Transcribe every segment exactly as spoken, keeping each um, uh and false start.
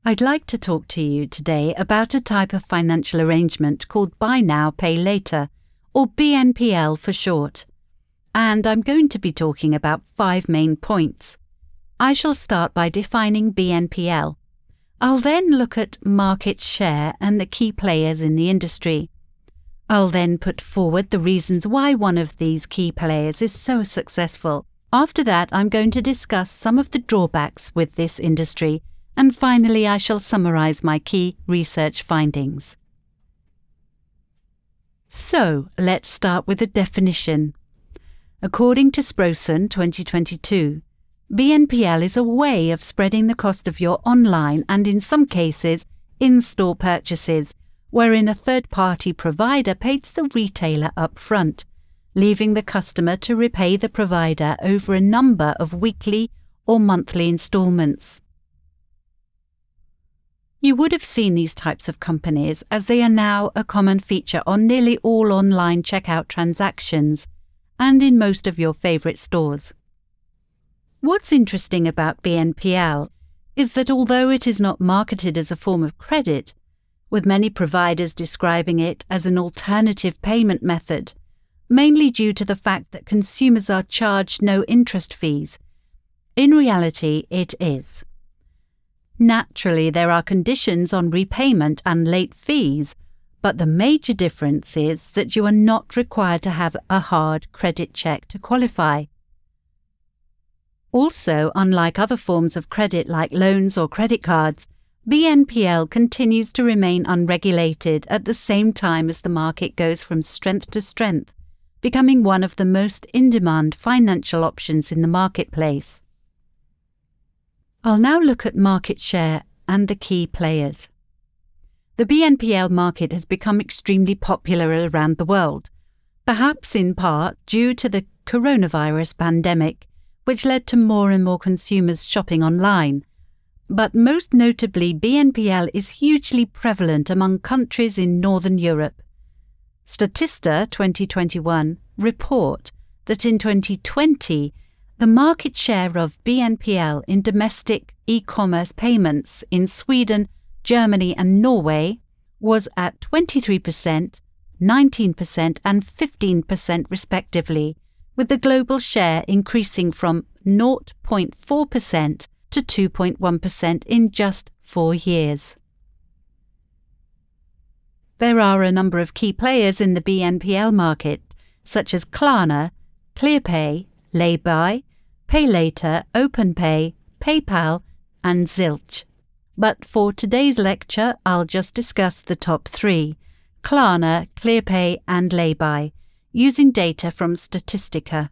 I'd like to talk to you today about a type of financial arrangement called Buy Now, Pay Later, or B N P L for short. And I'm going to be talking about five main points. I shall start by defining B N P L. I'll then look at market share and the key players in the industry. I'll then put forward the reasons why one of these key players is so successful. After that, I'm going to discuss some of the drawbacks with this industry, and finally I shall summarize my key research findings. So, let's start with the definition. According to Sproson twenty twenty-two, B N P L is a way of spreading the cost of your online and, in some cases, in-store purchases, wherein a third-party provider pays the retailer up front, leaving the customer to repay the provider over a number of weekly or monthly installments. You would have seen these types of companies as they are now a common feature on nearly all online checkout transactions and in most of your favourite stores. What's interesting about B N P L is that although it is not marketed as a form of credit, with many providers describing it as an alternative payment method, mainly due to the fact that consumers are charged no interest fees, in reality it is. Naturally, there are conditions on repayment and late fees, but the major difference is that you are not required to have a hard credit check to qualify. Also, unlike other forms of credit like loans or credit cards, B N P L continues to remain unregulated at the same time as the market goes from strength to strength, becoming one of the most in-demand financial options in the marketplace. I'll now look at market share and the key players. The B N P L market has become extremely popular around the world, perhaps in part due to the coronavirus pandemic, which led to more and more consumers shopping online. But most notably, B N P L is hugely prevalent among countries in Northern Europe. Statista twenty twenty-one report that in twenty twenty, the market share of B N P L in domestic e-commerce payments in Sweden, Germany and Norway was at twenty-three percent, nineteen percent and fifteen percent respectively, with the global share increasing from zero point four percent to two point one percent in just four years. There are a number of key players in the B N P L market, such as Klarna, Clearpay, Lay-Buy, Pay Later, OpenPay, PayPal, and Zilch. But for today's lecture, I'll just discuss the top three, Klarna, Clearpay, and Lay-Buy, using data from Statistica.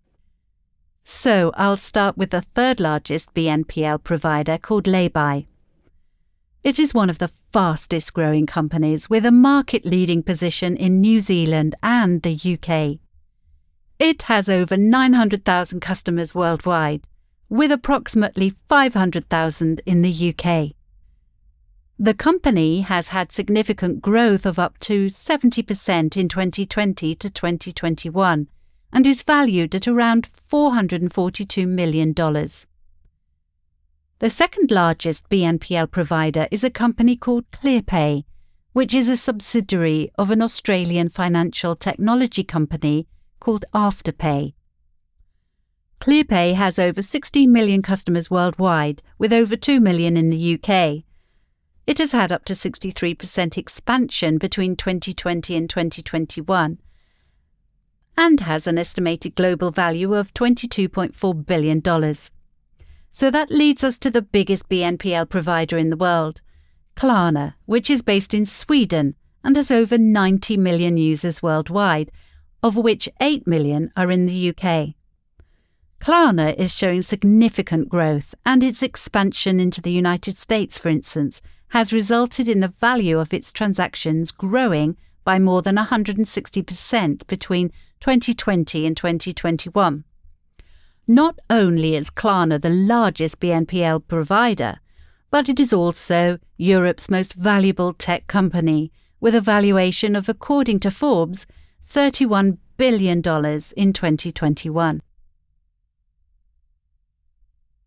So I'll start with the third largest B N P L provider called Lay-Buy. It is one of the fastest growing companies with a market-leading position in New Zealand and the U K. It has over nine hundred thousand customers worldwide, with approximately five hundred thousand in the U K. The company has had significant growth of up to seventy percent in twenty twenty to twenty twenty-one and is valued at around four hundred forty-two million dollars. The second largest B N P L provider is a company called Clearpay, which is a subsidiary of an Australian financial technology company called Afterpay. Clearpay has over sixteen million customers worldwide, with over two million in the U K. It has had up to sixty-three percent expansion between twenty twenty and twenty twenty-one and has an estimated global value of twenty-two point four billion dollars. So that leads us to the biggest B N P L provider in the world, Klarna, which is based in Sweden and has over ninety million users worldwide, of which eight million are in the U K. Klarna is showing significant growth, and its expansion into the United States, for instance, has resulted in the value of its transactions growing by more than one hundred sixty percent between twenty twenty and twenty twenty-one. Not only is Klarna the largest B N P L provider, but it is also Europe's most valuable tech company, with a valuation of, according to Forbes, thirty-one billion dollars in twenty twenty-one.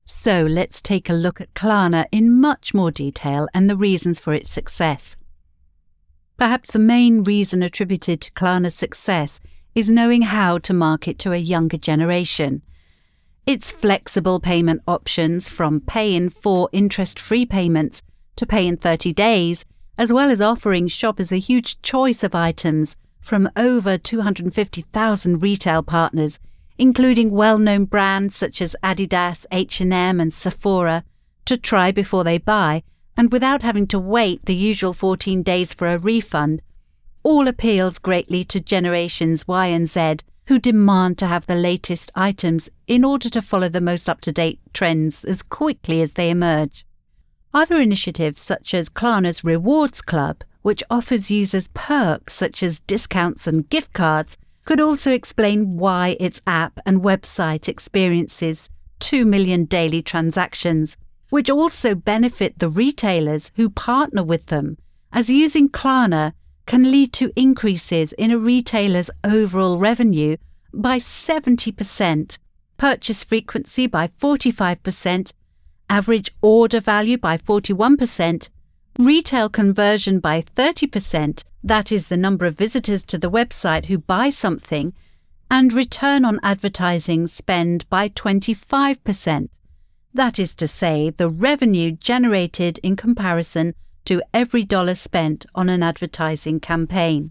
So let's take a look at Klarna in much more detail and the reasons for its success. Perhaps the main reason attributed to Klarna's success is knowing how to market to a younger generation. Its flexible payment options, from pay in four interest-free payments to pay in thirty days, as well as offering shoppers a huge choice of items from over two hundred fifty thousand retail partners, including well-known brands such as Adidas, H and M and Sephora, to try before they buy, and without having to wait the usual fourteen days for a refund, all appeals greatly to generations Y and Z, who demand to have the latest items in order to follow the most up-to-date trends as quickly as they emerge. Other initiatives such as Klarna's Rewards Club, which offers users perks such as discounts and gift cards, could also explain why its app and website experiences two million daily transactions, which also benefit the retailers who partner with them, as using Klarna can lead to increases in a retailer's overall revenue by seventy percent, purchase frequency by forty-five percent, average order value by forty-one percent, retail conversion by thirty percent, that is the number of visitors to the website who buy something, and return on advertising spend by twenty-five percent. That is to say, the revenue generated in comparison to every dollar spent on an advertising campaign.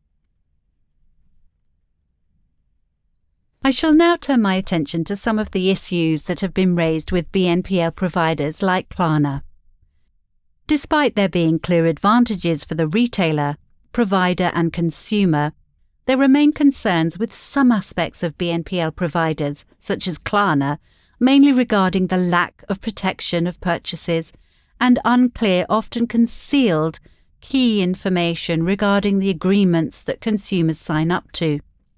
I shall now turn my attention to some of the issues that have been raised with B N P L providers like Klarna. Despite there being clear advantages for the retailer, provider and consumer, there remain concerns with some aspects of B N P L providers, such as Klarna, mainly regarding the lack of protection of purchases and unclear, often concealed, key information regarding the agreements that consumers sign up to.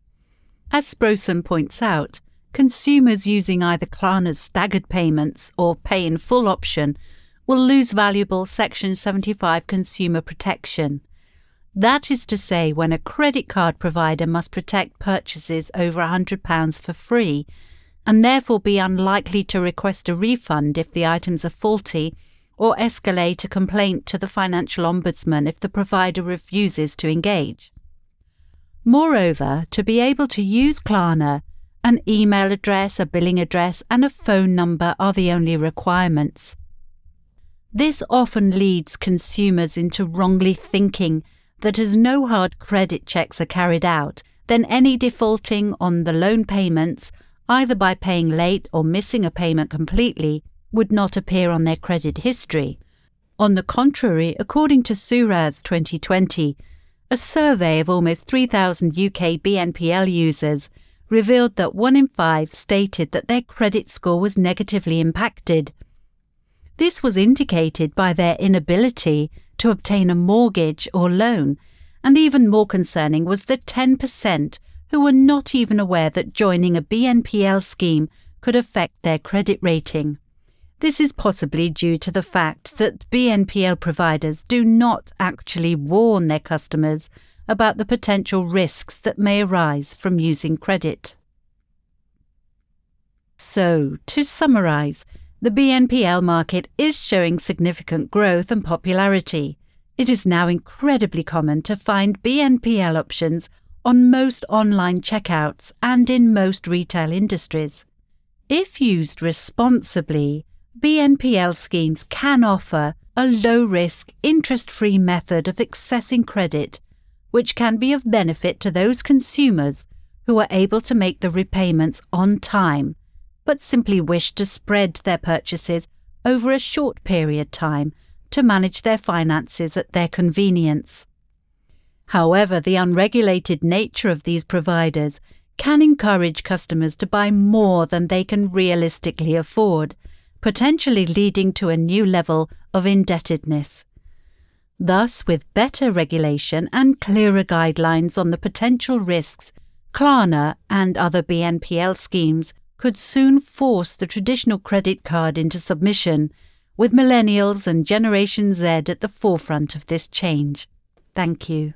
As Sproson points out, consumers using either Klarna's staggered payments or pay in full option will lose valuable Section seventy-five consumer protection. That is to say, when a credit card provider must protect purchases over one hundred pounds for free, and therefore be unlikely to request a refund if the items are faulty, or escalate a complaint to the Financial Ombudsman if the provider refuses to engage. Moreover, to be able to use Klarna, an email address, a billing address, and a phone number are the only requirements. This often leads consumers into wrongly thinking that as no hard credit checks are carried out, then any defaulting on the loan payments, either by paying late or missing a payment completely, would not appear on their credit history. On the contrary, according to Suraz twenty twenty, a survey of almost three thousand U K B N P L users revealed that one in five stated that their credit score was negatively impacted. This was indicated by their inability to obtain a mortgage or loan, and even more concerning was the ten percent who were not even aware that joining a B N P L scheme could affect their credit rating. This is possibly due to the fact that B N P L providers do not actually warn their customers about the potential risks that may arise from using credit. So, to summarise, the B N P L market is showing significant growth and popularity. It is now incredibly common to find B N P L options on most online checkouts and in most retail industries. If used responsibly, B N P L schemes can offer a low-risk, interest-free method of accessing credit, which can be of benefit to those consumers who are able to make the repayments on time, but simply wish to spread their purchases over a short period of time to manage their finances at their convenience. However, the unregulated nature of these providers can encourage customers to buy more than they can realistically afford, potentially leading to a new level of indebtedness. Thus, with better regulation and clearer guidelines on the potential risks, Klarna and other B N P L schemes could soon force the traditional credit card into submission, with millennials and Generation Z at the forefront of this change. Thank you.